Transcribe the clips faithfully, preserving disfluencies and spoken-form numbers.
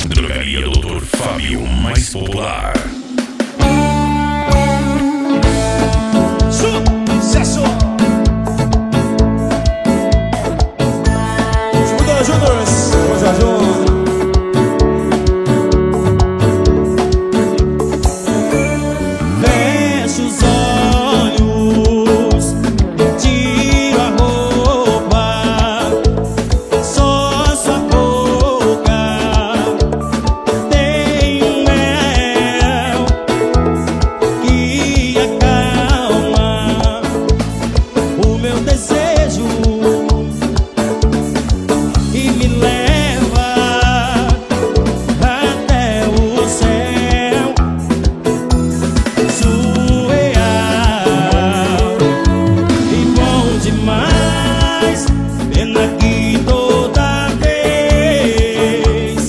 Drogaria doutor Fábio, mais popular. Sucesso! Juntos, juntos, vamos juntos. Fecha os olhos, tira a roupa, só sua boca tem um mel que acalma o meu desejo e me leva até o céu surreal e bom demais. Pena que toda vez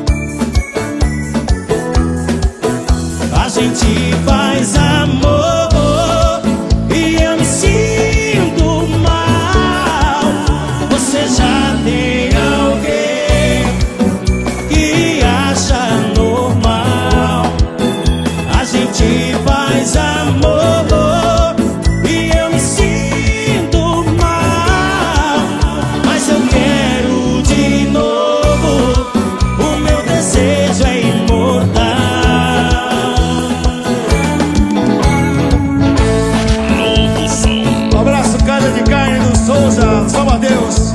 a gente faz amor e eu me sinto mal. Você já tem alguém que acha normal? A gente faz amor e eu me sinto mal, mas eu quero de novo. O meu desejo é imortal. Novo som. Um abraço, Casa de Carne do Souza, São Mateus.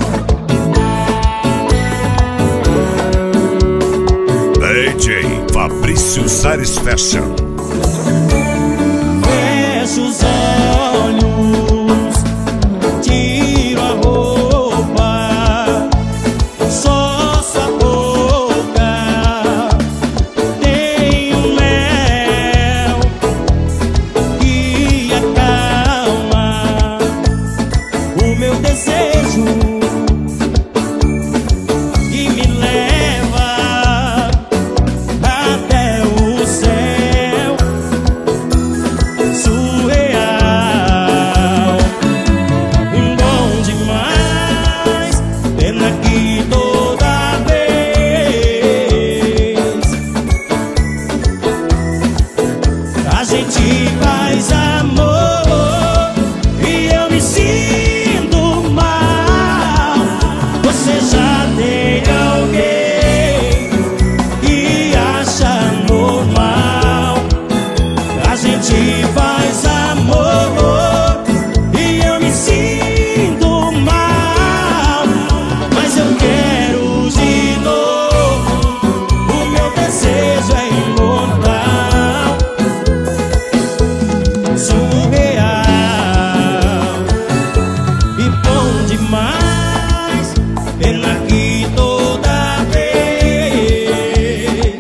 D J Fabrício Sares Fashion. Fecha os olhos, tiro a roupa, só sua boca tem um mel que acalma o meu desejo e me leva até o céu surreal e bom demais. Pena que toda vez a gente faz amor e eu me sinto mal. Você já tem alguém que acha normal? A gente faz amor e eu me sinto mal, mas eu quero de novo. O meu desejo é imortal, surreal e bom demais. Pena que toda vez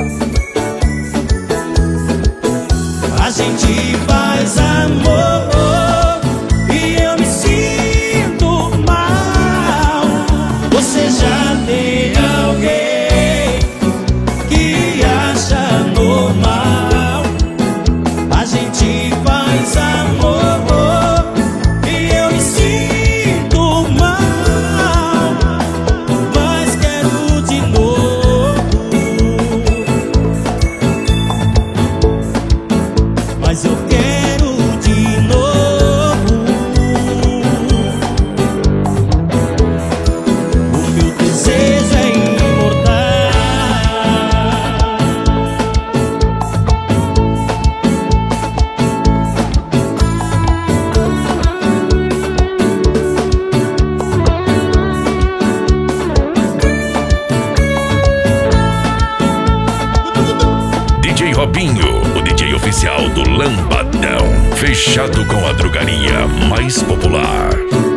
a gente faz amor e eu me sinto mal. Você já tem alguém que acha normal? A gente faz amor e eu me sinto mal, mas quero de novo. Mas eu quero de novo. O meu desejo é imortal. D J Robinho, o D J oficial do Lambadão. Fechado com a drogaria mais popular.